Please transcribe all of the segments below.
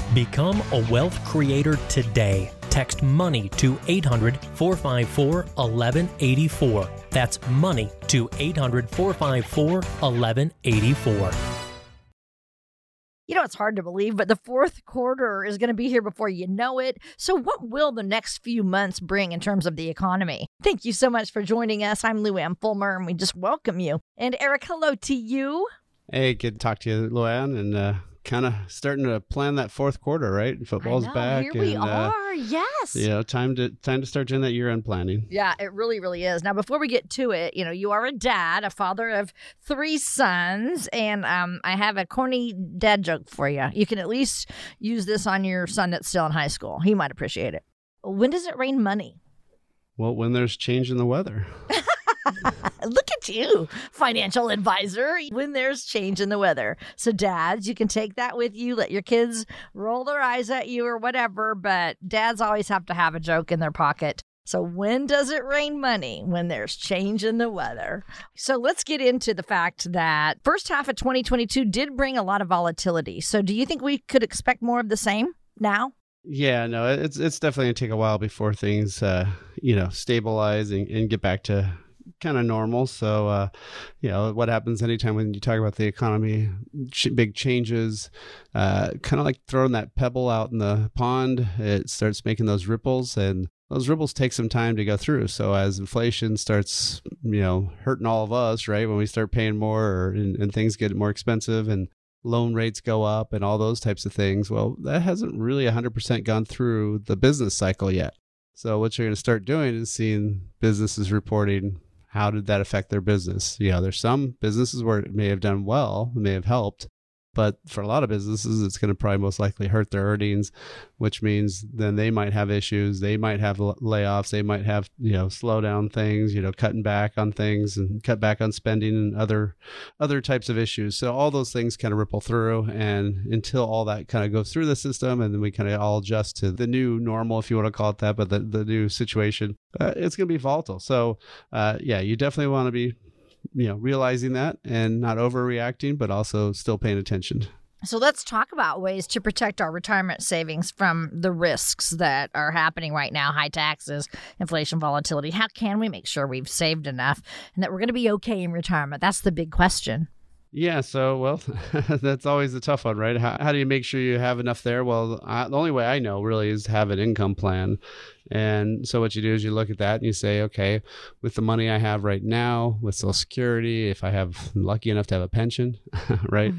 Become a wealth creator today. Text MONEY to 800-454-1184. That's MONEY to 800-454-1184. You know, it's hard to believe, but the fourth quarter is going to be here before you know it. So what will the next few months bring in terms of the economy? Thank you so much for joining us. I'm Lou Ann Fulmer, and we just welcome you. And Eric, hello to you. Hey, good to talk to you, Lou Ann, and kind of starting to plan that fourth quarter, right? Football's back. Here we are. Yes. Time to start doing that year-end planning. Yeah, it really, really is. Now, before we get to it, you are a dad, a father of 3 sons, and I have a corny dad joke for you. You can at least use this on your son that's still in high school. He might appreciate it. When does it rain money? Well, when there's change in the weather. Look at you, financial advisor, when there's change in the weather. So dads, you can take that with you. Let your kids roll their eyes at you or whatever, but dads always have to have a joke in their pocket. So when does it rain money? When there's change in the weather. So let's get into the fact that first half of 2022 did bring a lot of volatility. So do you think we could expect more of the same now? Yeah, no, it's definitely going to take a while before things, stabilize and get back to kind of normal. So, what happens anytime when you talk about the economy, big changes, kind of like throwing that pebble out in the pond, it starts making those ripples, and those ripples take some time to go through. So as inflation starts, hurting all of us, right, when we start paying more and things get more expensive and loan rates go up and all those types of things, well, that hasn't really 100% gone through the business cycle yet. So what you're going to start doing is seeing businesses reporting, how did that affect their business? There's some businesses where it may have done well, it may have helped, but for a lot of businesses, it's going to probably most likely hurt their earnings, which means then they might have issues. They might have layoffs. They might have, slow down things, cutting back on things and cut back on spending and other types of issues. So all those things kind of ripple through, and until all that kind of goes through the system and then we kind of all adjust to the new normal, if you want to call it that, but the new situation, it's going to be volatile. So you definitely want to be realizing that and not overreacting, but also still paying attention. So let's talk about ways to protect our retirement savings from the risks that are happening right now, high taxes, inflation, volatility. How can we make sure we've saved enough and that we're going to be okay in retirement? That's the big question. Yeah, so, that's always a tough one, right? How do you make sure you have enough there? Well, the only way I know really is have an income plan. And so what you do is you look at that and you say, okay, with the money I have right now, with Social Security, if I have lucky enough to have a pension, right?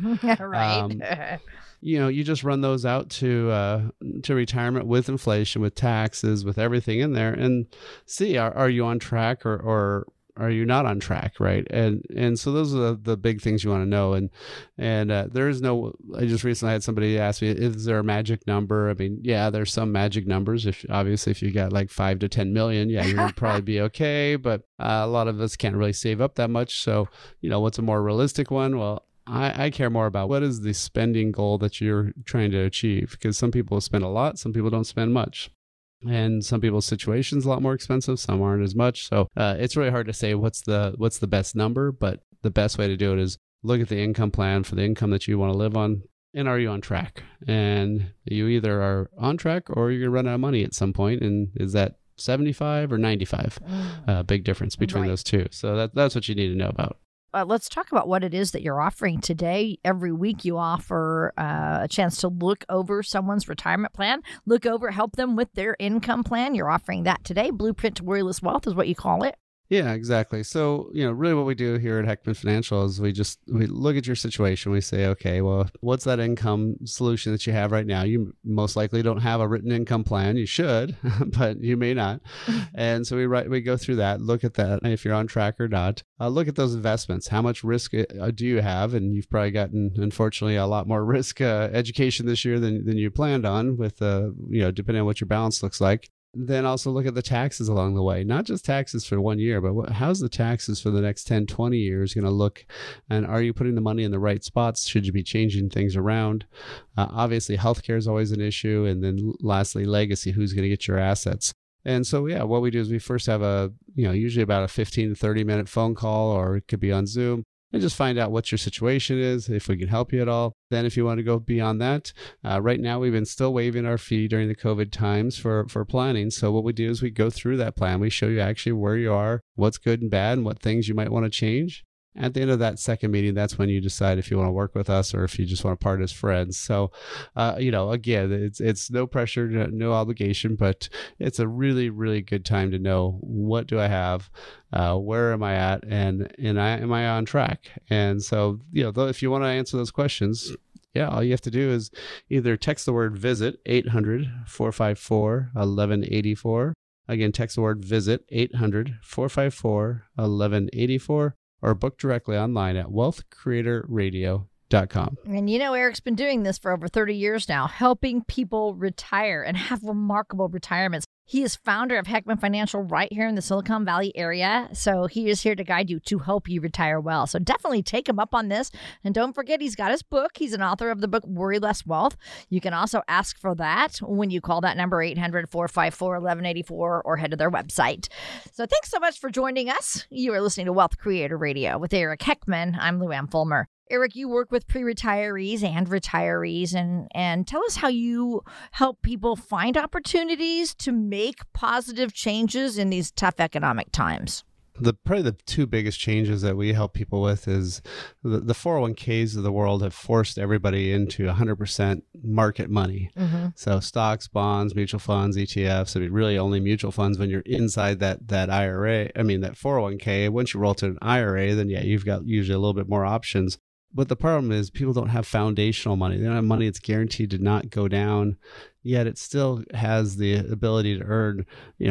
Right. You just run those out to retirement with inflation, with taxes, with everything in there, and see, are you on track or are you not on track, right? And so those are the big things you want to know. And there is no, I just recently had somebody ask me, is there a magic number? I mean, yeah, there's some magic numbers. If you got like 5 to 10 million, yeah, you would probably be okay. But a lot of us can't really save up that much. So, what's a more realistic one? Well, I care more about what is the spending goal that you're trying to achieve, because some people spend a lot, some people don't spend much. And some people's situation's a lot more expensive, some aren't as much. So it's really hard to say what's the best number, but the best way to do it is look at the income plan for the income that you want to live on, and are you on track? And you either are on track or you're going to run out of money at some point. And is that 75 or 95? Big difference between those two. So that's what you need to know about. Let's talk about what it is that you're offering today. Every week you offer a chance to look over someone's retirement plan, help them with their income plan. You're offering that today. Blueprint to Worryless Wealth is what you call it. Yeah, exactly. So, really what we do here at Heckman Financial is we look at your situation. We say, okay, well, what's that income solution that you have right now? You most likely don't have a written income plan. You should, but you may not. And so we go through that, look at that, if you're on track or not. Look at those investments. How much risk do you have? And you've probably gotten, unfortunately, a lot more risk education this year than you planned on with, depending on what your balance looks like. Then also look at the taxes along the way, not just taxes for 1 year, but how's the taxes for the next 10, 20 years going to look? And are you putting the money in the right spots? Should you be changing things around? Obviously, healthcare is always an issue. And then lastly, legacy, who's going to get your assets? And so, what we do is we first have usually about a 15 to 30 minute phone call, or it could be on Zoom. and just find out what your situation is, if we can help you at all. Then if you want to go beyond that, right now we've been still waiving our fee during the COVID times for planning. So what we do is we go through that plan. We show you actually where you are, what's good and bad, and what things you might want to change. At the end of that second meeting, that's when you decide if you want to work with us or if you just want to part as friends. So, again, it's no pressure, no obligation, but it's a really, really good time to know what do I have, where am I at, and am I on track? And so, if you want to answer those questions, all you have to do is either text the word VISIT 800-454-1184. Again, text the word VISIT 800-454-1184. or book directly online at wealthcreatorradio.com. And Eric's been doing this for over 30 years now, helping people retire and have remarkable retirements. He is founder of Heckman Financial right here in the Silicon Valley area. So he is here to guide you to help you retire well. So definitely take him up on this. And don't forget, he's got his book. He's an author of the book, Worry Less Wealth. You can also ask for that when you call that number 800-454-1184 or head to their website. So thanks so much for joining us. You are listening to Wealth Creator Radio with Eric Heckman. I'm Lou Ann Fulmer. Eric, you work with pre-retirees and retirees, and tell us how you help people find opportunities to make positive changes in these tough economic times. Probably the two biggest changes that we help people with is the 401ks of the world have forced everybody into 100% market money. Mm-hmm. So stocks, bonds, mutual funds, ETFs, really only mutual funds when you're inside that IRA, that 401k. Once you roll to an IRA, then you've got usually a little bit more options. But the problem is people don't have foundational money. They don't have money that's guaranteed to not go down, yet it still has the ability to earn,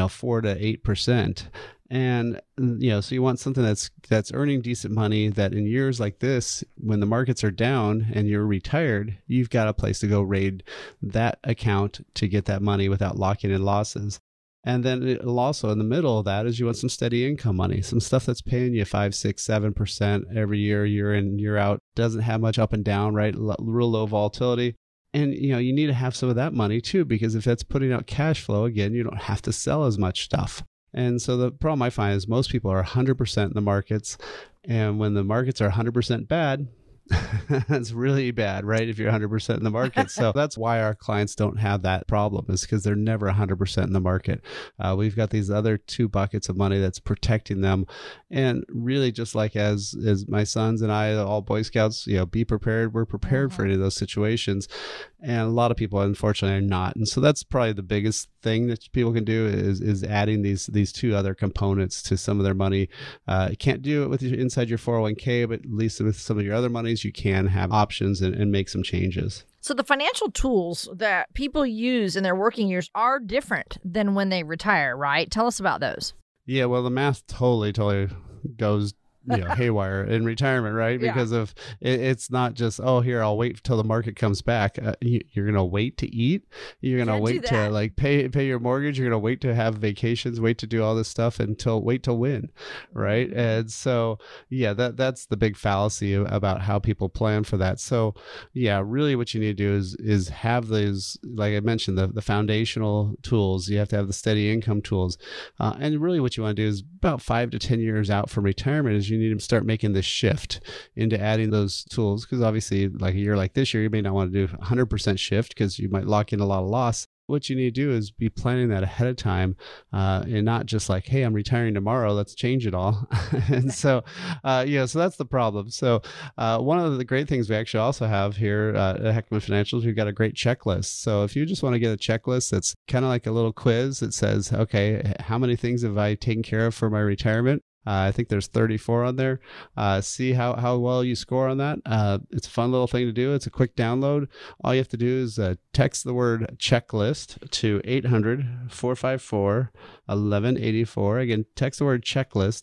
4 to 8%. And, so you want something that's earning decent money that in years like this, when the markets are down and you're retired, you've got a place to go raid that account to get that money without locking in losses. And then it'll also in the middle of that is you want some steady income money, some stuff that's paying you 5, 6, 7% every year in, year out, doesn't have much up and down, right? Real low volatility. And, you need to have some of that money too, because if that's putting out cash flow, again, you don't have to sell as much stuff. And so the problem I find is most people are 100% in the markets. And when the markets are 100% bad, that's really bad, right? If you're 100% in the market. So that's why our clients don't have that problem, is because they're never 100% in the market. We've got these other two buckets of money that's protecting them. And really, just like as my sons and I, all Boy Scouts, be prepared. We're prepared for any of those situations. And a lot of people, unfortunately, are not. And so that's probably the biggest thing that people can do is adding these two other components to some of their money. You can't do it with inside your 401k, but at least with some of your other monies, you can have options and make some changes. So the financial tools that people use in their working years are different than when they retire, right? Tell us about those. Yeah, well, the math totally goes haywire in retirement, right? Because of it's not just, here, I'll wait till the market comes back. You're going to wait to eat. You're going to wait to pay your mortgage. You're going to wait to have vacations, wait to do all this stuff wait till win. Right. And so, that's the big fallacy about how people plan for that. So really what you need to do is have those, like I mentioned, the foundational tools. You have to have the steady income tools. And really what you want to do is about 5 to 10 years out from retirement is you need to start making this shift into adding those tools, because obviously like a year like this year, you may not want to do 100% shift because you might lock in a lot of loss. What you need to do is be planning that ahead of time and not just like, hey, I'm retiring tomorrow, let's change it all. And so, so that's the problem. So one of the great things we actually also have here at Heckman Financials, we've got a great checklist. So if you just want to get a checklist that's kind of like a little quiz that says, okay, how many things have I taken care of for my retirement? I think there's 34 on there. See how well you score on that. It's a fun little thing to do. It's a quick download. All you have to do is text the word checklist to 800-454-1184. Again, text the word checklist,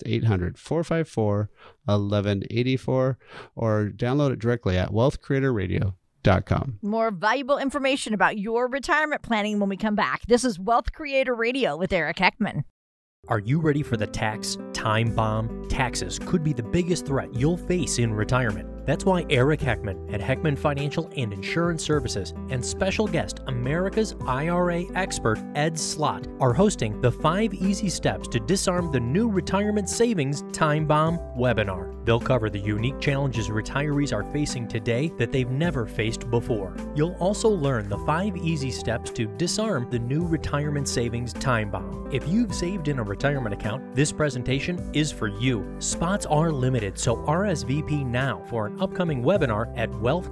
800-454-1184, or download it directly at wealthcreatorradio.com. More valuable information about your retirement planning when we come back. This is Wealth Creator Radio with Eric Heckman. Are you ready for the tax time bomb? Taxes could be the biggest threat you'll face in retirement. That's why Eric Heckman at Heckman Financial and Insurance Services and special guest America's IRA expert Ed Slott are hosting the 5 Easy Steps to Disarm the New Retirement Savings Time Bomb webinar. They'll cover the unique challenges retirees are facing today that they've never faced before. You'll also learn the 5 easy steps to disarm the new retirement savings time bomb. If you've saved in a retirement account, this presentation is for you. Spots are limited, so RSVP now for an upcoming webinar at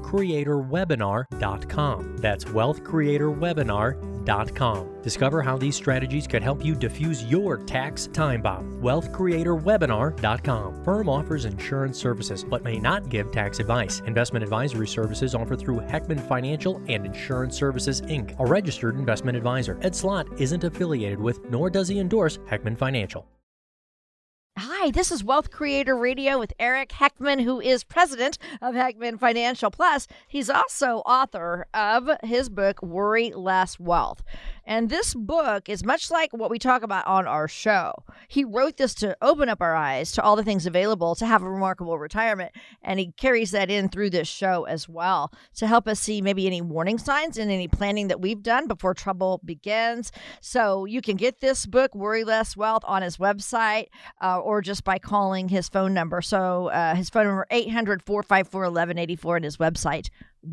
wealthcreatorwebinar.com. That's wealthcreatorwebinar.com. Discover how these strategies could help you diffuse your tax time bomb. wealthcreatorwebinar.com. Firm offers insurance services but may not give tax advice. Investment advisory services offered through Heckman Financial and Insurance Services, Inc., a registered investment advisor. Ed Slott isn't affiliated with, nor does he endorse, Heckman Financial. Hi, this is Wealth Creator Radio with Eric Heckman, who is president of Heckman Financial. Plus, he's also author of his book, Worry Less Wealth. And this book is much like what we talk about on our show. He wrote this to open up our eyes to all the things available to have a remarkable retirement. And he carries that in through this show as well to help us see maybe any warning signs and any planning that we've done before trouble begins. So you can get this book, Worry Less Wealth, on his website or just by calling his phone number. So his phone number, 800-454-1184, and his website,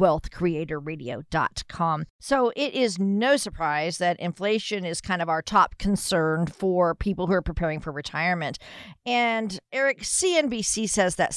wealthcreatorradio.com. So it is no surprise that inflation is kind of our top concern for people who are preparing for retirement. And Eric, CNBC says that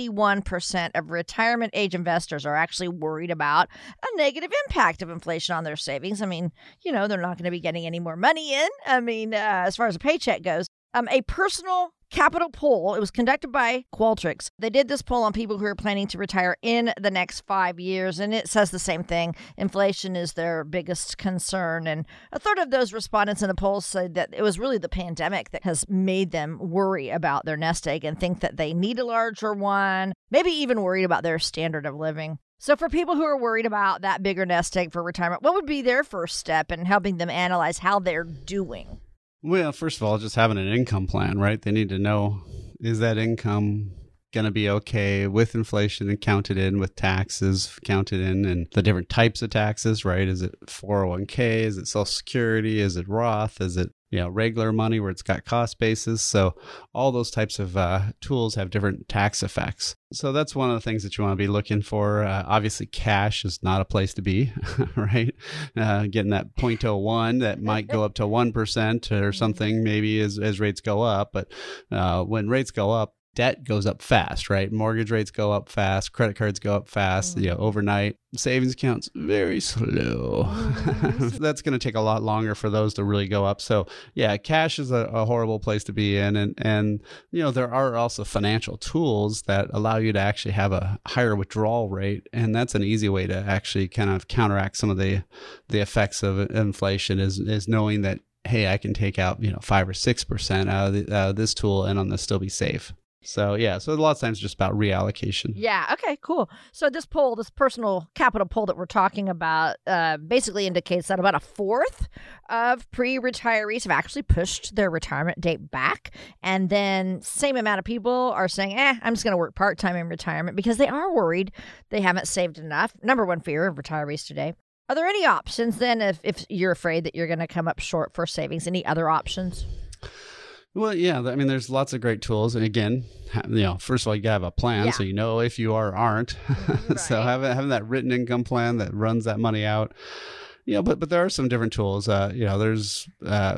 71% of retirement age investors are actually worried about a negative impact of inflation on their savings. I mean, you know, they're not going to be getting any more money in. I mean, as far as a paycheck goes. A personal capital poll, it was conducted by Qualtrics. They did this poll on people who are planning to retire in the next 5 years, and it says the same thing. Inflation is their biggest concern. And a third of those respondents in the poll said that it was really the pandemic that has made them worry about their nest egg and think that they need a larger one, maybe even worried about their standard of living. So for people who are worried about that bigger nest egg for retirement, what would be their first step in helping them analyze how they're doing? Well, first of all, just having an income plan, right? They need to know, is that income going to be okay with inflation and counted in, with taxes counted in, and the different types of taxes, right? Is it 401k? Is it Social Security? Is it Roth? Is it, you know, regular money where it's got cost basis? So all those types of tools have different tax effects. So that's one of the things that you want to be looking for. Obviously, cash is not a place to be, right? Getting that 0.01 that might go up to 1% or something maybe as rates go up. But when rates go up, debt goes up fast, right? Mortgage rates go up fast, credit cards go up fast, you know, overnight. Savings accounts very slow. That's going to take a lot longer for those to really go up. So yeah, cash is a horrible place to be in. And you know, there are also financial tools that allow you to actually have a higher withdrawal rate. And that's an easy way to actually kind of counteract some of the effects of inflation is knowing that, hey, I can take out, you know, 5 or 6% out of this tool and on this still be safe. So yeah, so a lot of times just about reallocation. Yeah, okay, cool. So this poll, this personal capital poll that we're talking about basically indicates that about a fourth of pre-retirees have actually pushed their retirement date back. And then same amount of people are saying, I'm just going to work part-time in retirement because they are worried they haven't saved enough. Number one fear of retirees today. Are there any options then if you're afraid that you're going to come up short for savings? Any other options? Well, yeah, I mean, there's lots of great tools. And again, you know, first of all, you gotta have a plan so you know if you are or aren't. Right. So having that written income plan that runs that money out. You know, but there are some different tools. You know, there's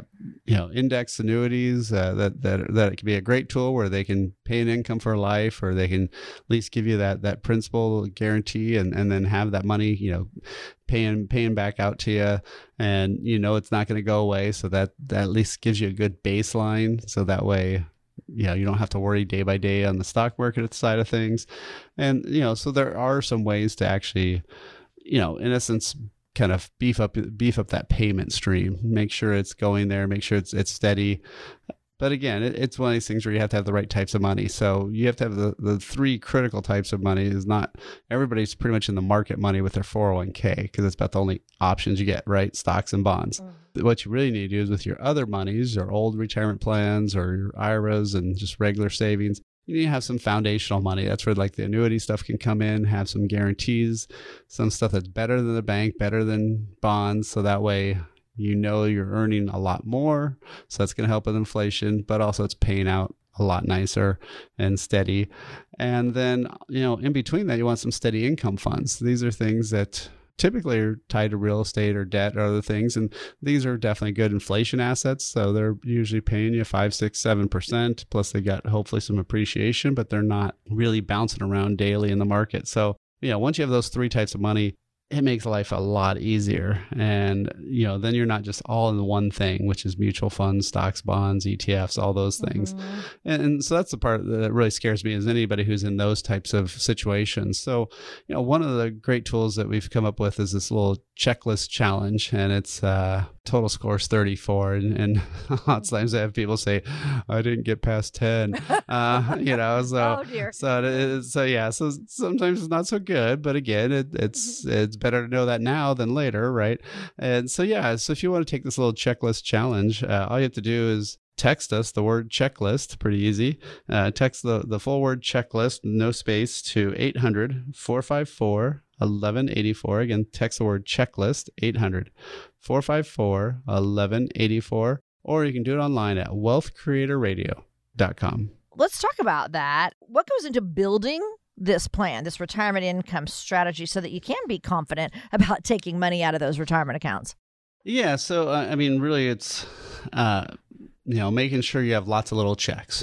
index annuities that it can be a great tool where they can pay an income for life, or they can at least give you that principal guarantee, and then have that money, you know, paying back out to you, and you know it's not going to go away. So that at least gives you a good baseline. So that way, you know, you don't have to worry day by day on the stock market side of things. And you know, so there are some ways to actually, you know, in essence, kind of beef up that payment stream, make sure it's going there, make sure it's steady. But again, it's one of these things where you have to have the right types of money. So you have to have the three critical types of money. Is not everybody's pretty much in the market money with their 401k, because it's about the only options you get, right? Stocks and bonds. What you really need to do is with your other monies, your old retirement plans or your IRAs and just regular savings, You have some foundational money. That's where like the annuity stuff can come in, have some guarantees, some stuff that's better than the bank, better than bonds. So that way, you're earning a lot more. So that's going to help with inflation, but also it's paying out a lot nicer and steady. And then, in between that, you want some steady income funds. These are things that typically are tied to real estate or debt or other things. And these are definitely good inflation assets. So they're usually paying you 5, 6, 7%. Plus they got hopefully some appreciation, but they're not really bouncing around daily in the market. So, once you have those three types of money, it makes life a lot easier. And, then you're not just all in one thing, which is mutual funds, stocks, bonds, ETFs, all those things. Mm-hmm. And so that's the part that really scares me, is anybody who's in those types of situations. So, one of the great tools that we've come up with is this little checklist challenge, and it's total score's 34. And lots of times I have people say, I didn't get past 10, so, oh dear. So sometimes it's not so good, but again, it's better to know that now than later, right? And so if you want to take this little checklist challenge, all you have to do is text us the word checklist. Pretty easy. Text the full word checklist, no space, to 800-454-1184. Again, text the word checklist, 800-454-1184, or you can do it online at wealthcreatorradio.com. Let's talk about that. What goes into building this plan, this retirement income strategy, so that you can be confident about taking money out of those retirement accounts? Yeah. So, really it's, making sure you have lots of little checks.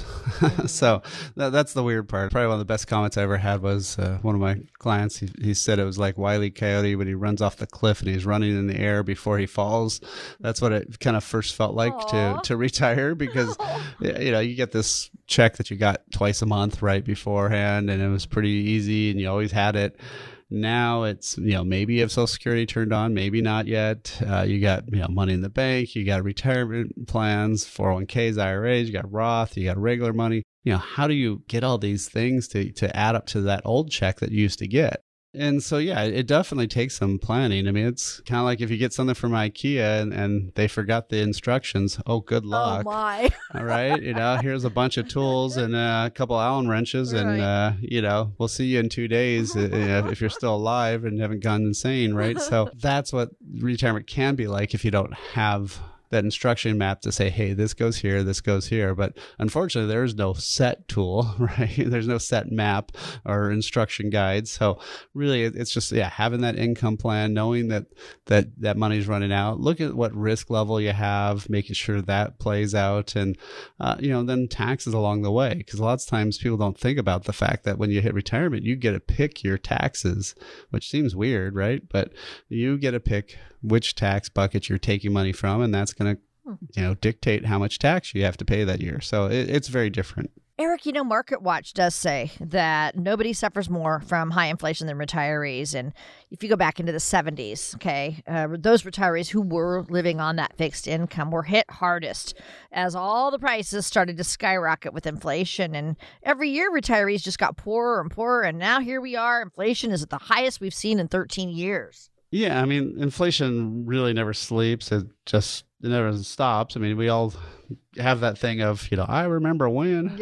So that's the weird part. Probably one of the best comments I ever had was one of my clients. He said it was like Wile E. Coyote when he runs off the cliff and he's running in the air before he falls. That's what it kind of first felt like to retire, because you get this check that you got twice a month right beforehand, and it was pretty easy and you always had it. Now it's, maybe you have Social Security turned on, maybe not yet. You got, money in the bank, you got retirement plans, 401ks, IRAs, you got Roth, you got regular money. How do you get all these things to add up to that old check that you used to get? And so, it definitely takes some planning. I mean, it's kind of like if you get something from IKEA and they forgot the instructions. Oh, good luck. Oh, my. All right. Here's a bunch of tools and a couple Allen wrenches. Right. And, we'll see you in 2 days if you're still alive and haven't gone insane. Right. So that's what retirement can be like if you don't have that instruction map to say, hey, this goes here, this goes here. But unfortunately, there is no set tool, right? There's no set map or instruction guide. So really, it's just, having that income plan, knowing that money's running out. Look at what risk level you have, making sure that plays out. And, then taxes along the way. Because lots of times people don't think about the fact that when you hit retirement, you get to pick your taxes, which seems weird, right? But you get to pick which tax bucket you're taking money from, and that's going to, dictate how much tax you have to pay that year. So it's very different. Eric, MarketWatch does say that nobody suffers more from high inflation than retirees. And if you go back into the 70s, those retirees who were living on that fixed income were hit hardest as all the prices started to skyrocket with inflation. And every year, retirees just got poorer and poorer. And now here we are. Inflation is at the highest we've seen in 13 years. Yeah, I mean, inflation really never sleeps. It never stops. I mean, we all have that thing of, I remember when,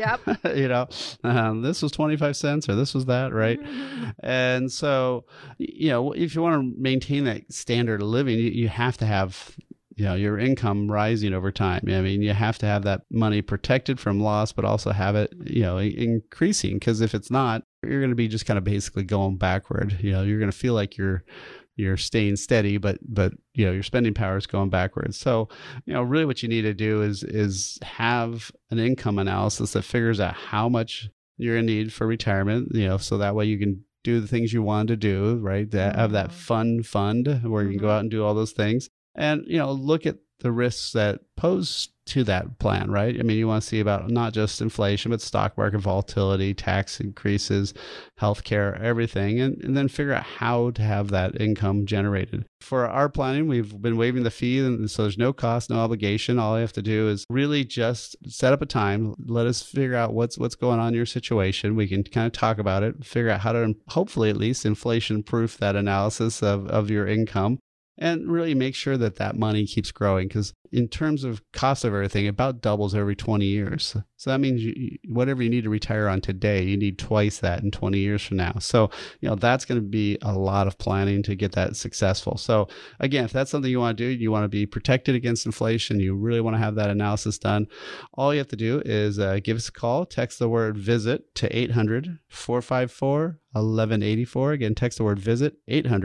this was 25 cents or this was that, right? And so, if you want to maintain that standard of living, you have to have, your income rising over time. I mean, you have to have that money protected from loss, but also have it, increasing. Because if it's not, you're going to be just kind of basically going backward. You're going to feel like you're staying steady, but your spending power is going backwards. So, really what you need to do is have an income analysis that figures out how much you're in need for retirement, so that way you can do the things you want to do, right? Have that fund where you can go out and do all those things. And, look at the risks that pose to that plan, right? I mean, you want to see about not just inflation, but stock market volatility, tax increases, healthcare, everything, and then figure out how to have that income generated. For our planning, we've been waiving the fee, and so there's no cost, no obligation. All you have to do is really just set up a time. Let us figure out what's going on in your situation. We can kind of talk about it, figure out how to hopefully at least inflation-proof that analysis of your income. and really make sure that that money keeps growing, because in terms of cost of everything, it about doubles every 20 years. So that means whatever you need to retire on today, you need twice that in 20 years from now. So, that's going to be a lot of planning to get that successful. So again, if that's something you want to do, you want to be protected against inflation, you really want to have that analysis done, all you have to do is give us a call, text the word VISIT to 800-454-1184. Again, text the word VISIT,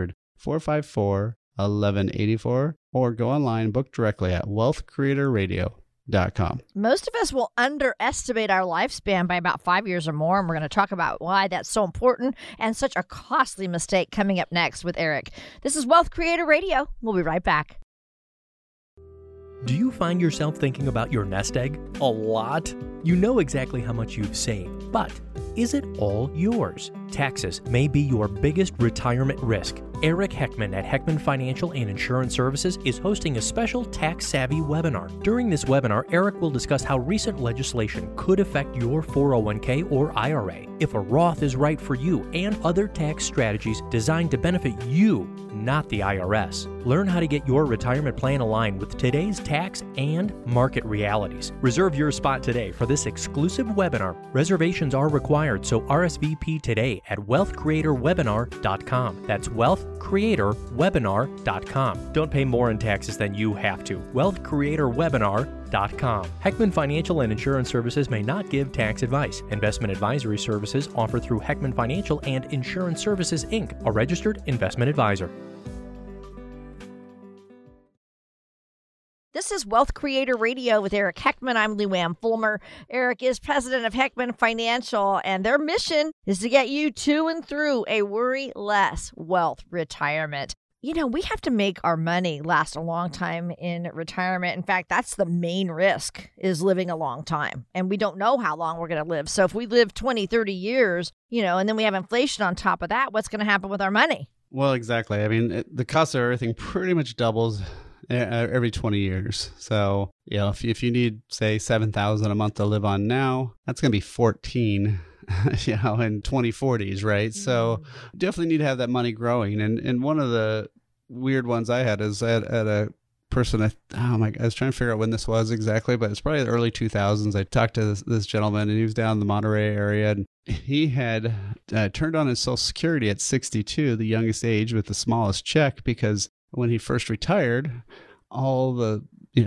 800-454-1184, or go online, book directly at wealthcreatorradio.com. Most of us will underestimate our lifespan by about 5 years or more, and we're going to talk about why that's so important and such a costly mistake coming up next with Eric. This is Wealth Creator Radio. We'll be right back. Do you find yourself thinking about your nest egg a lot? You know exactly how much you've saved, but is it all yours? Taxes may be your biggest retirement risk. Eric Heckman at Heckman Financial and Insurance Services is hosting a special tax-savvy webinar. During this webinar, Eric will discuss how recent legislation could affect your 401k or IRA, if a Roth is right for you, and other tax strategies designed to benefit you, not the IRS. Learn how to get your retirement plan aligned with today's tax and market realities. Reserve your spot today for this exclusive webinar. Reservations are required, so RSVP today at wealthcreatorwebinar.com. That's wealthcreatorwebinar.com. Don't pay more in taxes than you have to. wealthcreatorwebinar.com. Heckman Financial and Insurance Services may not give tax advice. Investment advisory services offered through Heckman Financial and Insurance Services, Inc., a registered investment advisor. This is Wealth Creator Radio with Eric Heckman. I'm Lou Ann Fulmer. Eric is president of Heckman Financial, and their mission is to get you to and through a worry-less wealth retirement. We have to make our money last a long time in retirement. In fact, that's the main risk, is living a long time. And we don't know how long we're going to live. So if we live 20, 30 years, and then we have inflation on top of that, what's going to happen with our money? Well, exactly. I mean, the cost of everything pretty much doubles every 20 years. So, if you need, say, $7,000 a month to live on now, that's going to be 14, in 2040s, right? So definitely need to have that money growing. And one of the weird ones I had is at a person, I was trying to figure out when this was exactly, but it's probably the early 2000s. I talked to this gentleman, and he was down in the Monterey area, and he had turned on his Social Security at 62, the youngest age with the smallest check, because when he first retired, all the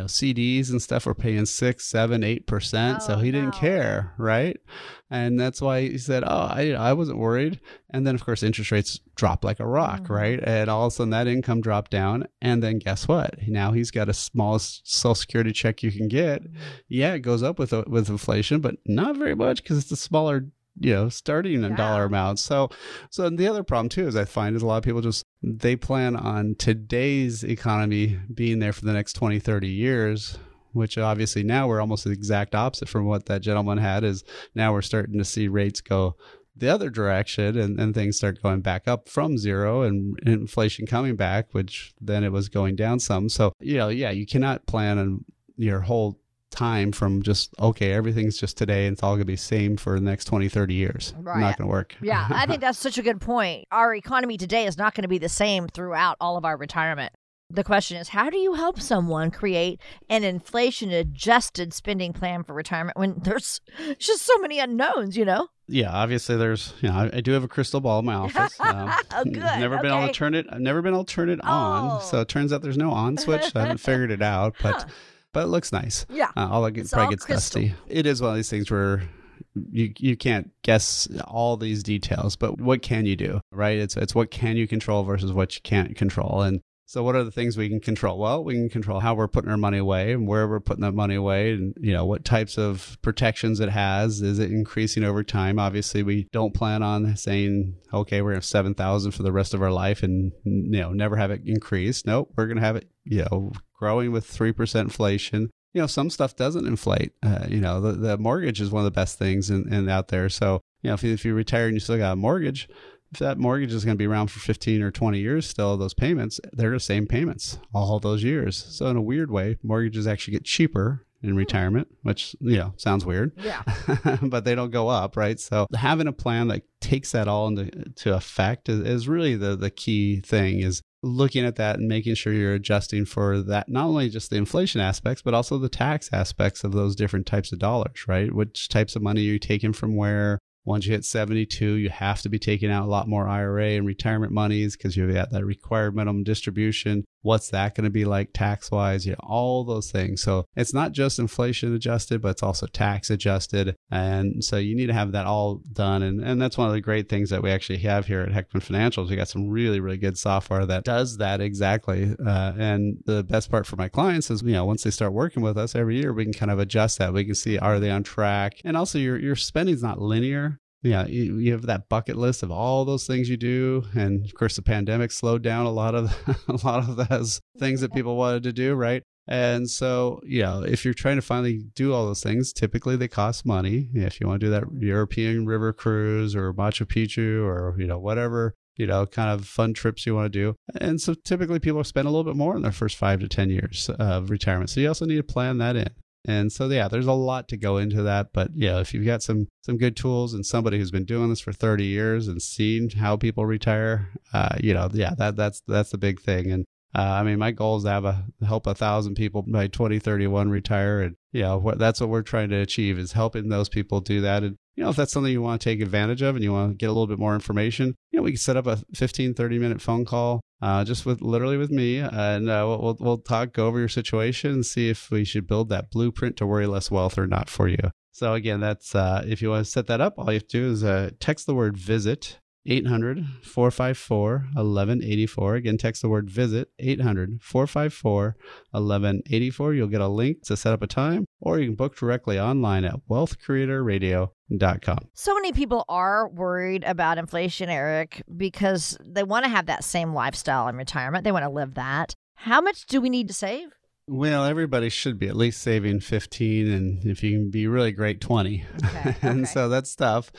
CDs and stuff were paying 6%, 7%, 8%. So he didn't care, right? And that's why he said, I wasn't worried. And then, of course, interest rates dropped like a rock, right? And all of a sudden that income dropped down. And then guess what? Now he's got a smallest Social Security check you can get. Yeah, it goes up with inflation, but not very much, because it's a smaller starting in dollar amounts. So the other problem too is I find is a lot of people they plan on today's economy being there for the next 20, 30 years, which obviously now we're almost the exact opposite from what that gentleman had. Is now we're starting to see rates go the other direction, and things start going back up from zero, and inflation coming back, which then it was going down some. So, you cannot plan on your whole time from just, everything's just today and it's all going to be the same for the next 20, 30 years. Right. Not going to work. Yeah, I think that's such a good point. Our economy today is not going to be the same throughout all of our retirement. The question is, how do you help someone create an inflation-adjusted spending plan for retirement when there's just so many unknowns, Yeah, obviously there's, I do have a crystal ball in my office. Oh, good. Never been able to turn it. I've never been able to turn it on. So it turns out there's no on switch. I haven't figured it out, but it looks nice. Yeah. Probably gets dusty. It is one of these things where you can't guess all these details, but what can you do, right? It's what can you control versus what you can't control. And so what are the things we can control? Well, we can control how we're putting our money away and where we're putting that money away, and what types of protections it has. Is it increasing over time? Obviously, we don't plan on saying, okay, we're going to have $7,000 for the rest of our life and never have it increase. Nope, we're going to have it growing with 3% inflation. Some stuff doesn't inflate. The mortgage is one of the best things in out there. So if you retire and you still got a mortgage, if that mortgage is going to be around for 15 or 20 years still, those payments, they're the same payments all those years. So in a weird way, mortgages actually get cheaper in retirement, which, sounds weird. Yeah. But they don't go up, right? So having a plan that takes that all into effect is really the key thing, is looking at that and making sure you're adjusting for that, not only just the inflation aspects, but also the tax aspects of those different types of dollars, right? Which types of money are you taking from where? Once you hit 72, you have to be taking out a lot more IRA and retirement monies because you've got that required minimum distribution. What's that going to be like tax-wise? All those things. So it's not just inflation adjusted, but it's also tax adjusted. And so you need to have that all done. And that's one of the great things that we actually have here at Heckman Financial. We got some really, really good software that does that exactly. And the best part for my clients is, once they start working with us every year, we can kind of adjust that. We can see, are they on track? And also your spending is not linear. Yeah, you have that bucket list of all those things you do, and of course the pandemic slowed down a lot of those things that people wanted to do, right? And so, if you're trying to finally do all those things, typically they cost money. If you want to do that European river cruise or Machu Picchu or whatever kind of fun trips you want to do, and so typically people spend a little bit more in their first 5 to 10 years of retirement. So you also need to plan that in. And so, there's a lot to go into that. But, if you've got some good tools and somebody who's been doing this for 30 years and seen how people retire, that's the big thing. And my goal is to help 1,000 people by 2031 retire. And, that's what we're trying to achieve, is helping those people do that. And, if that's something you want to take advantage of and you want to get a little bit more information, we can set up a 15, 30-minute phone call just with me. And we'll talk, go over your situation and see if we should build that blueprint to worry less wealth or not for you. So again, that's if you want to set that up, all you have to do is text the word VISIT 800-454-1184. Again, text the word VISIT 800-454-1184. You'll get a link to set up a time, or you can book directly online at wealthcreatorradio.com. So many people are worried about inflation, Eric, because they want to have that same lifestyle in retirement. They want to live that. How much do we need to save? Well, everybody should be at least saving 15, and if you can be really great, 20. Okay, And so that's tough.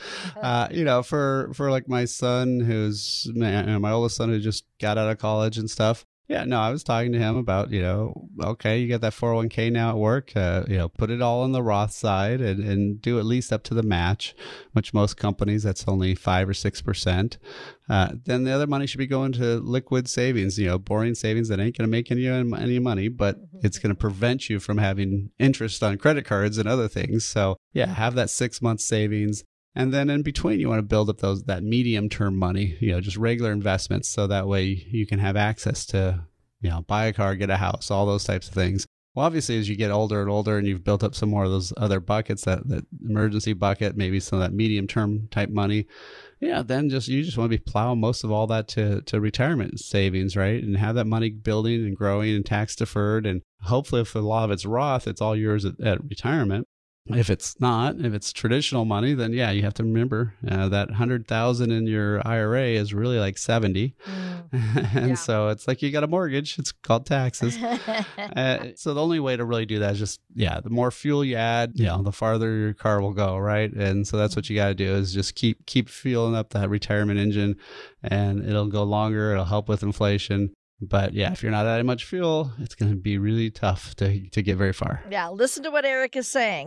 For like my son, who's my oldest son, who just got out of college and stuff. Yeah, no, I was talking to him about, okay, you got that 401k now at work, put it all on the Roth side and do at least up to the match, which most companies, that's only 5 or 6%. Then the other money should be going to liquid savings, boring savings that ain't going to make any money, but it's going to prevent you from having interest on credit cards and other things. So have that 6 month savings. And then in between, you want to build up that medium-term money, just regular investments. So that way you can have access to, buy a car, get a house, all those types of things. Well, obviously, as you get older and older and you've built up some more of those other buckets, that emergency bucket, maybe some of that medium-term type money, then you just want to be plowing most of all that to retirement savings, right? And have that money building and growing and tax deferred. And hopefully, if a lot of it's Roth, it's all yours at retirement. If it's not, if it's traditional money, then you have to remember that 100,000 in your IRA is really like 70. And so it's like you got a mortgage. It's called taxes. So the only way to really do that is just, the more fuel you add, the farther your car will go, right? And so that's what you got to do, is just keep fueling up that retirement engine, and it'll go longer. It'll help with inflation. But if you're not adding much fuel, it's going to be really tough to get very far. Yeah, listen to what Eric is saying.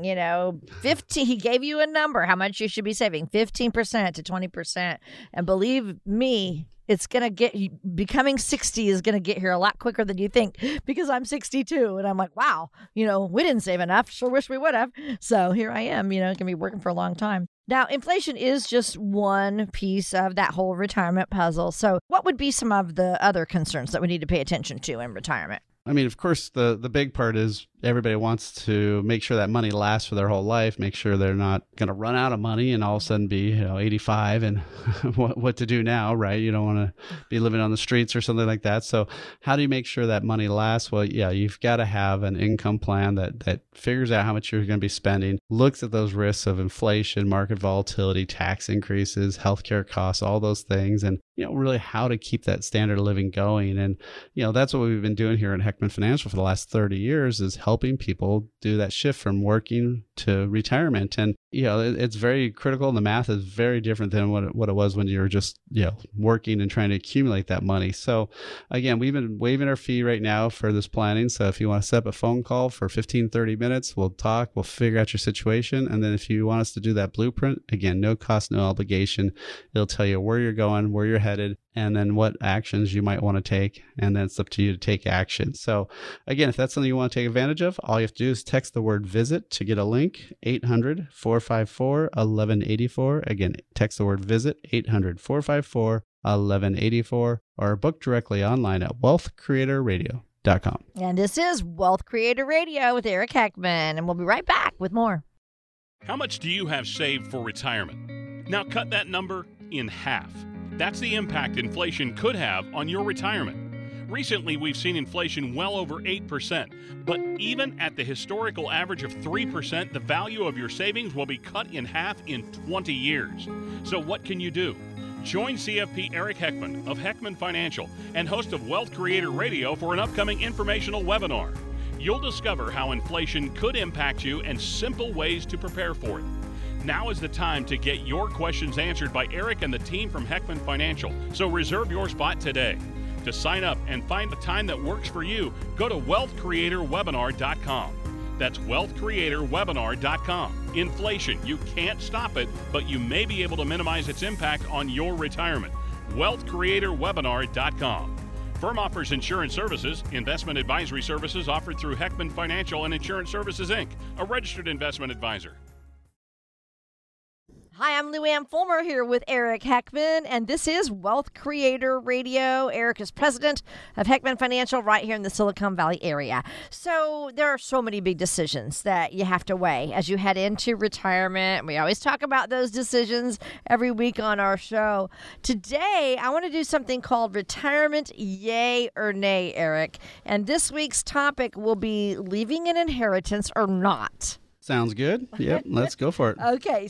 15, he gave you a number, how much you should be saving, 15% to 20%. And believe me, it's going to becoming 60 is going to get here a lot quicker than you think, because I'm 62 and I'm like, wow, we didn't save enough. Sure wish we would have. So here I am, going to be working for a long time. Now, inflation is just one piece of that whole retirement puzzle. So what would be some of the other concerns that we need to pay attention to in retirement? I mean, of course, the big part is everybody wants to make sure that money lasts for their whole life, make sure they're not going to run out of money and all of a sudden be 85 and what to do now, right? You don't want to be living on the streets or something like that. So how do you make sure that money lasts? Well, you've got to have an income plan that figures out how much you're going to be spending, looks at those risks of inflation, market volatility, tax increases, healthcare costs, all those things, and really how to keep that standard of living going. And that's what we've been doing here at Heckman Financial for the last 30 years, is helping people do that shift from working to retirement. And it's very critical. And the math is very different than what it was when you were just, working and trying to accumulate that money. So again, we've been waiving our fee right now for this planning. So if you want to set up a phone call for 15, 30 minutes, we'll talk, we'll figure out your situation. And then if you want us to do that blueprint, again, no cost, no obligation. It'll tell you where you're going, where you're headed, and then what actions you might want to take. And then it's up to you to take action. So again, if that's something you want to take advantage of, all you have to do is text the word visit to get a link, 800-454-1184. Again, text the word visit, 800-454-1184, or book directly online at wealthcreatorradio.com. And this is Wealth Creator Radio with Eric Heckman, and we'll be right back with more. How much do you have saved for retirement? Now cut that number in half. That's the impact inflation could have on your retirement. Recently, we've seen inflation well over 8%, but even at the historical average of 3%, the value of your savings will be cut in half in 20 years. So what can you do? Join CFP Eric Heckman of Heckman Financial and host of Wealth Creator Radio for an upcoming informational webinar. You'll discover how inflation could impact you and simple ways to prepare for it. Now is the time to get your questions answered by Eric and the team from Heckman Financial, so reserve your spot today. To sign up and find a time that works for you, go to wealthcreatorwebinar.com. That's wealthcreatorwebinar.com. Inflation, you can't stop it, but you may be able to minimize its impact on your retirement. wealthcreatorwebinar.com. Firm offers insurance services. Investment advisory services offered through Heckman Financial and Insurance Services, Inc., a registered investment advisor. Hi, I'm Lou Ann Fulmer here with Eric Heckman, and this is Wealth Creator Radio. Eric is president of Heckman Financial right here in the Silicon Valley area. So there are so many big decisions that you have to weigh as you head into retirement. We always talk about those decisions every week on our show. Today, I want to do something called Retirement Yay or Nay, Eric. And this week's topic will be leaving an inheritance or not. Sounds good. Yep, let's go for it. Okay,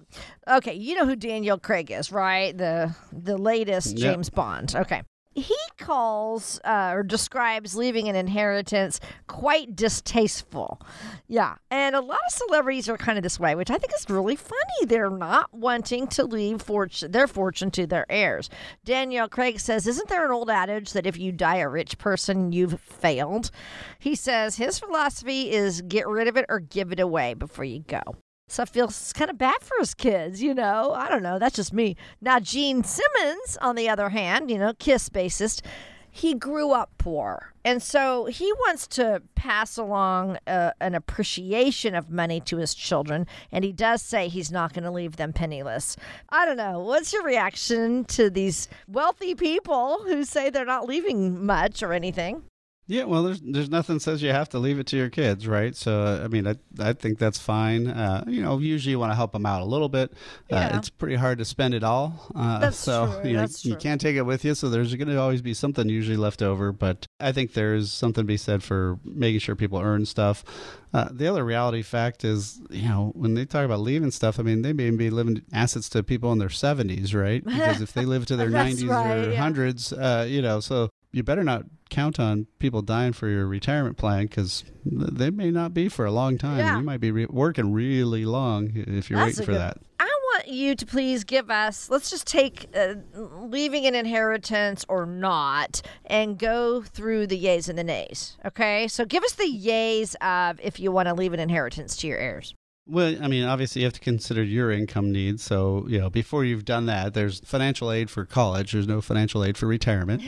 you know who Daniel Craig is, right? The latest James Bond. Okay. He calls or describes leaving an inheritance quite distasteful. Yeah, and a lot of celebrities are kind of this way, which I think is really funny. They're not wanting to leave their fortune to their heirs. Daniel Craig says, isn't there an old adage that if you die a rich person, you've failed? He says his philosophy is get rid of it or give it away before you go. So I feel kind of bad for his kids, I don't know. That's just me. Now, Gene Simmons, on the other hand, Kiss bassist, he grew up poor. And so he wants to pass along an appreciation of money to his children. And he does say he's not going to leave them penniless. I don't know. What's your reaction to these wealthy people who say they're not leaving much or anything? Yeah, well, there's nothing says you have to leave it to your kids, right? So, I think that's fine. Usually you want to help them out a little bit. It's pretty hard to spend it all. That's true. You can't take it with you, so there's going to always be something usually left over. But I think there's something to be said for making sure people earn stuff. The other reality fact is, when they talk about leaving stuff, they may be living assets to people in their 70s, right? Because if they live to their 90s or 100s, so you better not count on people dying for your retirement plan because they may not be for a long time. Yeah. You might be working really long if you're waiting for that. I want you to please give us, let's just take leaving an inheritance or not and go through the yays and the nays. Okay? So give us the yays of if you want to leave an inheritance to your heirs. Well, obviously you have to consider your income needs. So, before you've done that, there's financial aid for college. There's no financial aid for retirement.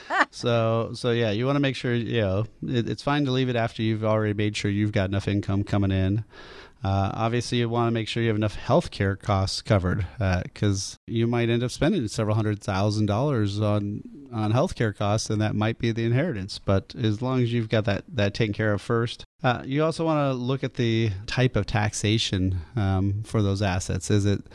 So yeah, you want to make sure, it's fine to leave it after you've already made sure you've got enough income coming in. Obviously, you want to make sure you have enough healthcare costs covered because you might end up spending several $100,000 on healthcare costs, and that might be the inheritance. But as long as you've got that taken care of first, you also want to look at the type of taxation for those assets. Is it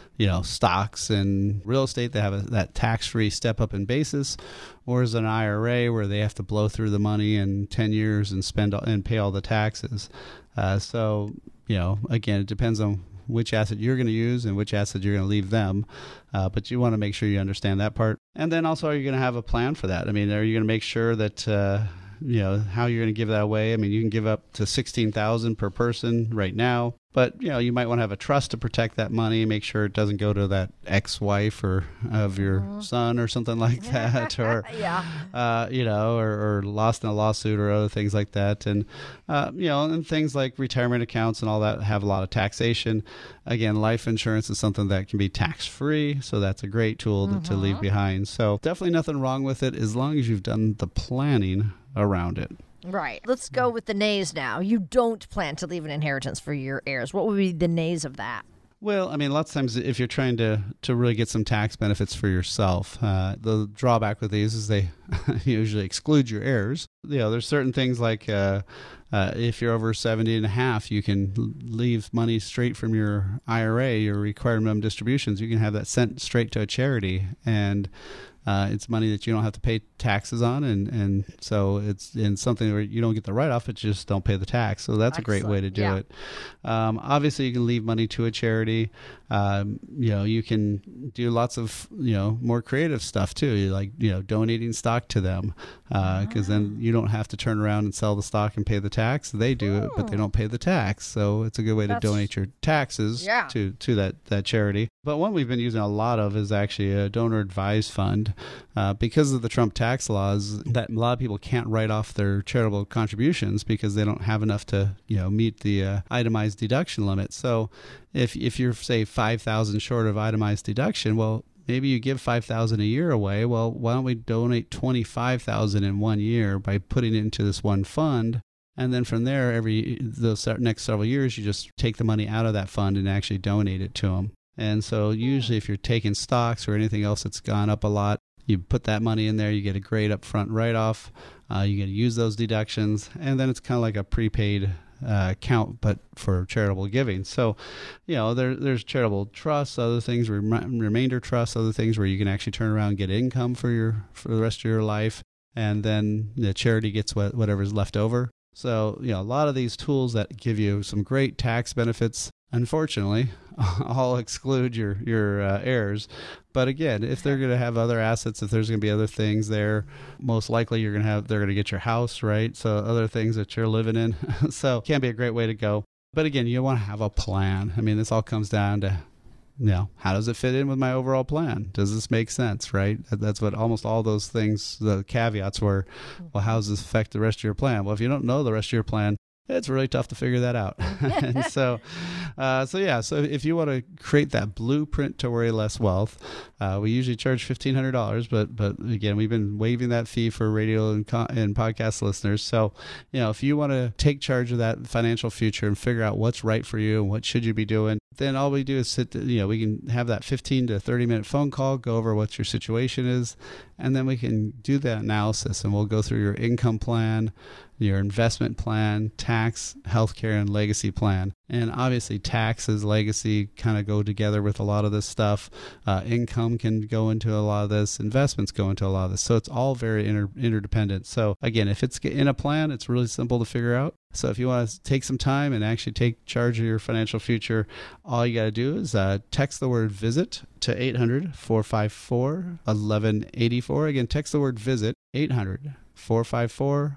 stocks and real estate that have that tax-free step-up in basis, or is it an IRA where they have to blow through the money in 10 years and pay all the taxes? Again, it depends on which asset you're going to use and which asset you're going to leave them. But you want to make sure you understand that part. And then also, are you going to have a plan for that? Are you going to make sure that how you're going to give that away. I mean, you can give up to $16,000 per person right now. But, you might want to have a trust to protect that money, make sure it doesn't go to that ex-wife or of your son or something like that, or, or lost in a lawsuit or other things like that. And, and things like retirement accounts and all that have a lot of taxation. Again, life insurance is something that can be tax-free, so that's a great tool to leave behind. So definitely nothing wrong with it as long as you've done the planning around it. Right. Let's go with the nays now. You don't plan to leave an inheritance for your heirs. What would be the nays of that? Well, I mean, lots of times if you're trying to really get some tax benefits for yourself, the drawback with these is they usually exclude your heirs. There's certain things like if you're over 70 and a half, you can leave money straight from your IRA, your required minimum distributions. You can have that sent straight to a charity, and it's money that you don't have to pay taxes on, and so it's in something where you don't get the write-off, but you just don't pay the tax. So that's a great way to do it. Obviously, you can leave money to a charity. You can do lots of more creative stuff too, like donating stock to them, because then you don't have to turn around and sell the stock and pay the tax. They do it, but they don't pay the tax. So it's a good way to donate your taxes to that charity. But one we've been using a lot of is actually a donor advised fund. Because of the Trump tax laws, that a lot of people can't write off their charitable contributions because they don't have enough to meet the itemized deduction limit. So if you're, say, $5,000 short of itemized deduction, well, maybe you give $5,000 a year away. Well, why don't we donate $25,000 in 1 year by putting it into this one fund? And then from there, those next several years, you just take the money out of that fund and actually donate it to them. And so usually if you're taking stocks or anything else that's gone up a lot, you put that money in there, you get a great upfront write-off, you get to use those deductions, and then it's kind of like a prepaid account, but for charitable giving. So, there's charitable trusts, other things, remainder trusts, other things where you can actually turn around and get income for the rest of your life, and then the charity gets whatever's left over. So, a lot of these tools that give you some great tax benefits, unfortunately, all exclude your heirs. But again, if they're going to have other assets, if there's going to be other things there, most likely they're going to get your house, right? So other things that you're living in. So it can be a great way to go. But again, you want to have a plan. I mean, this all comes down to, how does it fit in with my overall plan? Does this make sense, right? That's what almost all those things, the caveats were, well, how does this affect the rest of your plan? Well, if you don't know the rest of your plan, it's really tough to figure that out. And so if you want to create that blueprint to worry less wealth, we usually charge $1,500, but again, we've been waiving that fee for radio and podcast listeners. So, if you want to take charge of that financial future and figure out what's right for you and what should you be doing, then all we do is we can have that 15 to 30 minute phone call, go over what your situation is, and then we can do that analysis, and we'll go through your income plan, your investment plan, tax, healthcare, and legacy plan. And obviously taxes, legacy kind of go together with a lot of this stuff. Income can go into a lot of this. Investments go into a lot of this. So it's all very interdependent. So again, if it's in a plan, it's really simple to figure out. So if you want to take some time and actually take charge of your financial future, all you got to do is text the word VISIT to 800-454-1184. Again, text the word VISIT, 800-454-1184,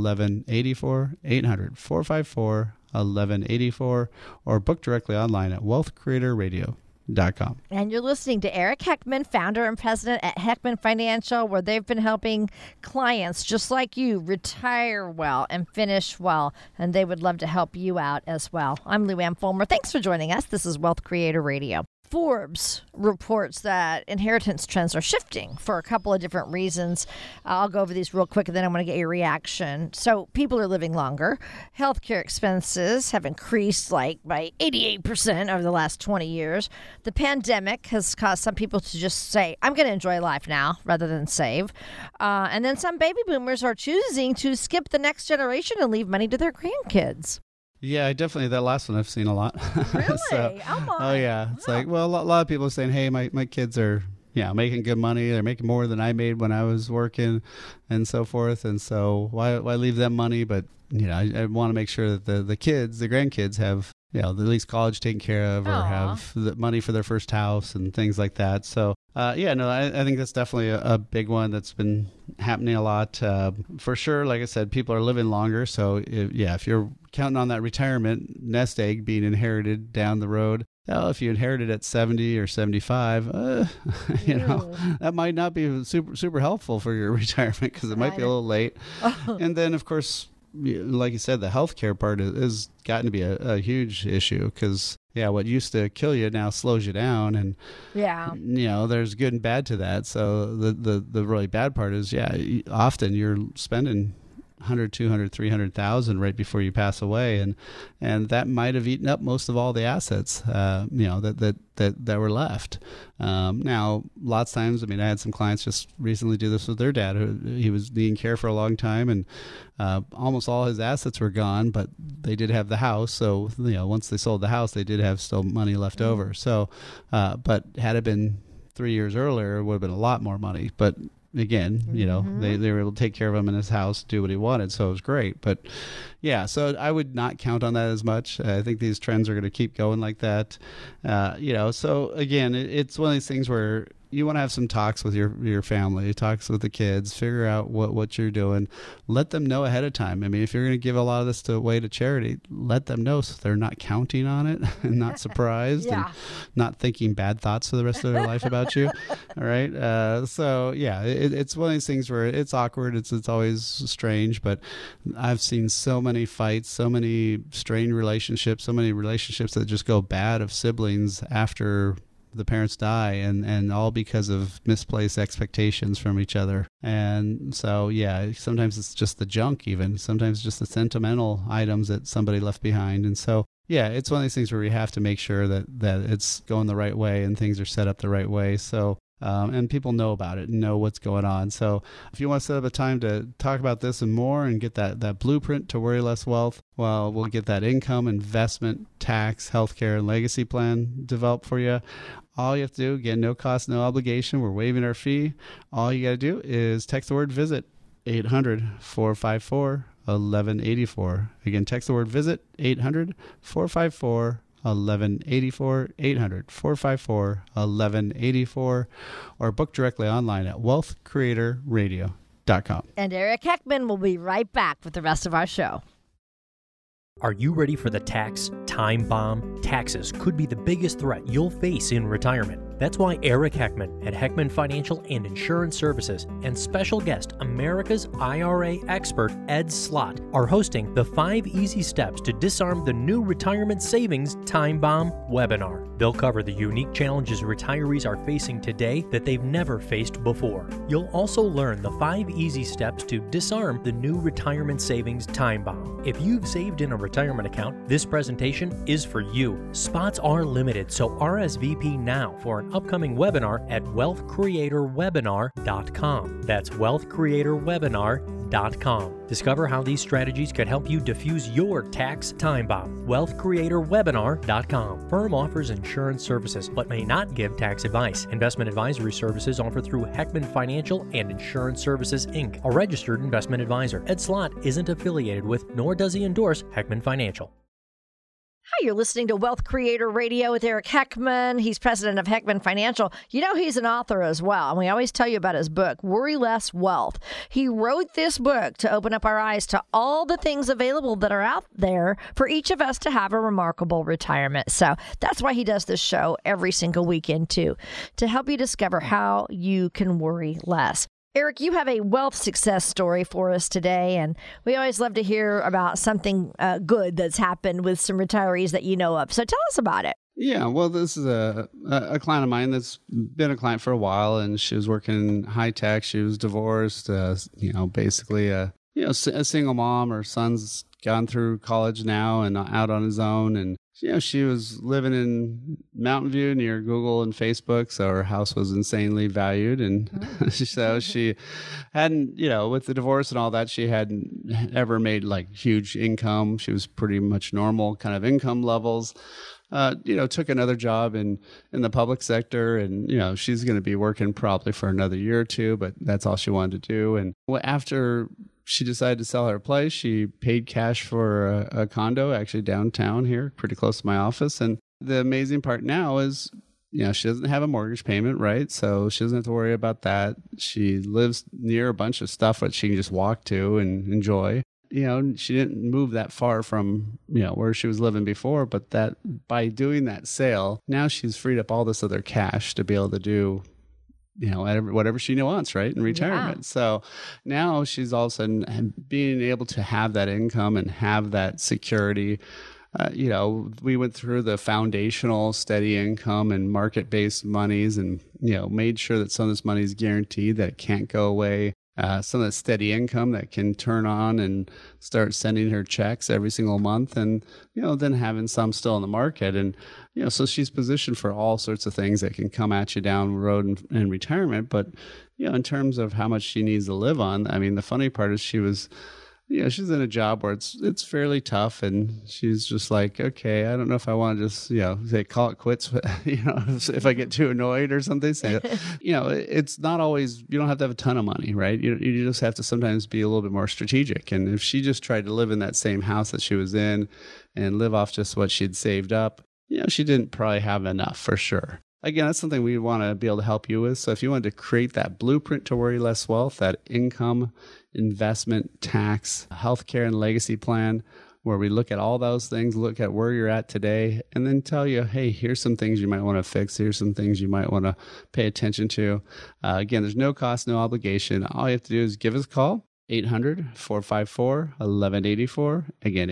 800-454-1184, or book directly online at wealthcreatorradio.com. And you're listening to Eric Heckman, founder and president at Heckman Financial, where they've been helping clients just like you retire well and finish well, and they would love to help you out as well. I'm Lou Ann Fulmer. Thanks for joining us. This is Wealth Creator Radio. Forbes reports that inheritance trends are shifting for a couple of different reasons. I'll go over these real quick, and then I'm going to get your reaction. So people are living longer. Healthcare expenses have increased by 88% over the last 20 years. The pandemic has caused some people to just say, I'm going to enjoy life now rather than save. And then some baby boomers are choosing to skip the next generation and leave money to their grandkids. Yeah, definitely. That last one I've seen a lot. Really? Oh, yeah. It's like, well, a lot of people are saying, hey, my kids are making good money. They're making more than I made when I was working and so forth. And so why leave them money? But, I want to make sure that the grandkids have, at least college taken care of, or have the money for their first house and things like that. So I think that's definitely a big one that's been happening a lot. For sure, like I said, people are living longer. So, if you're counting on that retirement nest egg being inherited down the road, if you inherited at 70 or 75, that might not be super helpful for your retirement because it might be a little late. And then, of course, like you said, the healthcare part has gotten to be a huge issue because, what used to kill you now slows you down. And, there's good and bad to that. So the really bad part is, often you're spending 100, 200, 300,000 right before you pass away. And that might have eaten up most of all the assets, that were left. Now, lots of times, I had some clients just recently do this with their dad. He was needing care for a long time, and almost all his assets were gone, but they did have the house. So, once they sold the house, they did have still money left over. So, but had it been 3 years earlier, it would have been a lot more money. But again, they were able to take care of him in his house, do what he wanted. So it was great. But so I would not count on that as much. I think these trends are going to keep going like that. So again, it's one of these things where you want to have some talks with your family, talks with the kids, figure out what you're doing. Let them know ahead of time. If you're going to give a lot of this away to charity, let them know so they're not counting on it and not surprised and not thinking bad thoughts for the rest of their life about you. All right. It's one of these things where it's awkward. It's always strange, but I've seen so many fights, so many strained relationships, so many relationships that just go bad of siblings after the parents die, and all because of misplaced expectations from each other. And so, sometimes it's just the junk, even sometimes just the sentimental items that somebody left behind. And so, it's one of these things where we have to make sure that it's going the right way and things are set up the right way. So, and people know about it and know what's going on. So if you want to set up a time to talk about this and more and get that blueprint to worry less wealth, we'll get that income, investment, tax, healthcare, and legacy plan developed for you. All you have to do, again, no cost, no obligation. We're waiving our fee. All you got to do is text the word VISIT, 800-454-1184. Again, text the word VISIT, 800-454-1184. 800-454-1184, or book directly online at wealthcreatorradio.com. And Eric Heckman will be right back with the rest of our show. Are you ready for the tax time bomb? Taxes could be the biggest threat you'll face in retirement. That's why Eric Heckman at Heckman Financial and Insurance Services and special guest America's IRA expert Ed Slott are hosting the 5 Easy Steps to Disarm the New Retirement Savings Time Bomb webinar. They'll cover the unique challenges retirees are facing today that they've never faced before. You'll also learn the 5 easy steps to disarm the new retirement savings time bomb. If you've saved in a retirement account, this presentation is for you. Spots are limited, so RSVP now for an upcoming webinar at wealthcreatorwebinar.com. That's wealthcreatorwebinar.com. Discover how these strategies could help you diffuse your tax time bomb. wealthcreatorwebinar.com. Firm offers insurance services but may not give tax advice. Investment advisory services offered through Heckman Financial and Insurance Services, Inc., a registered investment advisor. Ed Slott isn't affiliated with, nor does he endorse, Heckman Financial. Hi, you're listening to Wealth Creator Radio with Eric Heckman. He's president of Heckman Financial. You know, he's an author as well, and we always tell you about his book, Worry Less Wealth. He wrote this book to open up our eyes to all the things available that are out there for each of us to have a remarkable retirement. So that's why he does this show every single weekend, too, to help you discover how you can worry less. Eric, you have a wealth success story for us today, and we always love to hear about something good that's happened with some retirees that you know of. So tell us about it. Yeah, well, this is a client of mine that's been a client for a while, and she was working high tech. She was divorced, basically a single mom. Her son's gone through college now and out on his own, and she was living in Mountain View near Google and Facebook, so her house was insanely valued. And so she hadn't, with the divorce and all that, she hadn't ever made like huge income. She was pretty much normal kind of income levels. Took another job in the public sector, and, she's going to be working probably for another year or two, but that's all she wanted to do. And after she decided to sell her place, she paid cash for a condo actually downtown here, pretty close to my office. And the amazing part now is, she doesn't have a mortgage payment, right? So she doesn't have to worry about that. She lives near a bunch of stuff that she can just walk to and enjoy. She didn't move that far from, where she was living before, but that by doing that sale, now she's freed up all this other cash to be able to do, whatever she wants, right, in retirement. Yeah. So now she's all of a sudden being able to have that income and have that security. We went through the foundational steady income and market-based monies and, made sure that some of this money is guaranteed, that it can't go away. Some of that steady income that can turn on and start sending her checks every single month, and then having some still in the market, and so she's positioned for all sorts of things that can come at you down the road in retirement. But in terms of how much she needs to live on, I mean, the funny part is she's in a job where it's fairly tough, and she's just like, okay, I don't know if I want to just, say call it quits, if I get too annoyed or something. So, it's not always, you don't have to have a ton of money, right? You just have to sometimes be a little bit more strategic. And if she just tried to live in that same house that she was in and live off just what she'd saved up, she didn't probably have enough for sure. Again, that's something we want to be able to help you with. So if you wanted to create that blueprint to worry less wealth, that income, investment, tax, healthcare, and legacy plan, where we look at all those things, look at where you're at today, and then tell you, hey, here's some things you might want to fix. Here's some things you might want to pay attention to. Again, there's no cost, no obligation. All you have to do is give us a call, 800-454-1184. Again,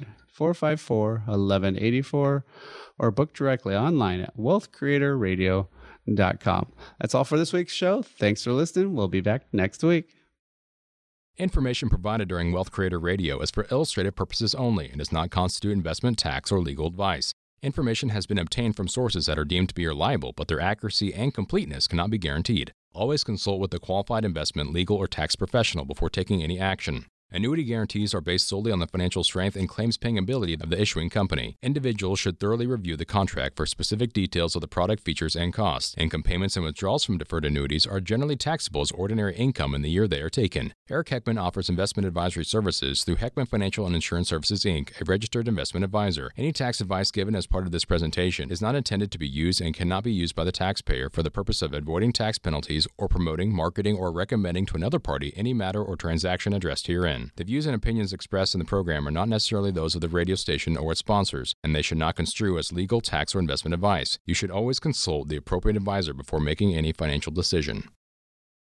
800-454-1184. Or book directly online at wealthcreatorradio.com. That's all for this week's show. Thanks for listening. We'll be back next week. Information provided during Wealth Creator Radio is for illustrative purposes only and does not constitute investment, tax, or legal advice. Information has been obtained from sources that are deemed to be reliable, but their accuracy and completeness cannot be guaranteed. Always consult with a qualified investment, legal, or tax professional before taking any action. Annuity guarantees are based solely on the financial strength and claims-paying ability of the issuing company. Individuals should thoroughly review the contract for specific details of the product features and costs. Income payments and withdrawals from deferred annuities are generally taxable as ordinary income in the year they are taken. Eric Heckman offers investment advisory services through Heckman Financial and Insurance Services, Inc., a registered investment advisor. Any tax advice given as part of this presentation is not intended to be used and cannot be used by the taxpayer for the purpose of avoiding tax penalties or promoting, marketing, or recommending to another party any matter or transaction addressed herein. The views and opinions expressed in the program are not necessarily those of the radio station or its sponsors, and they should not construe as legal, tax, or investment advice. You should always consult the appropriate advisor before making any financial decision.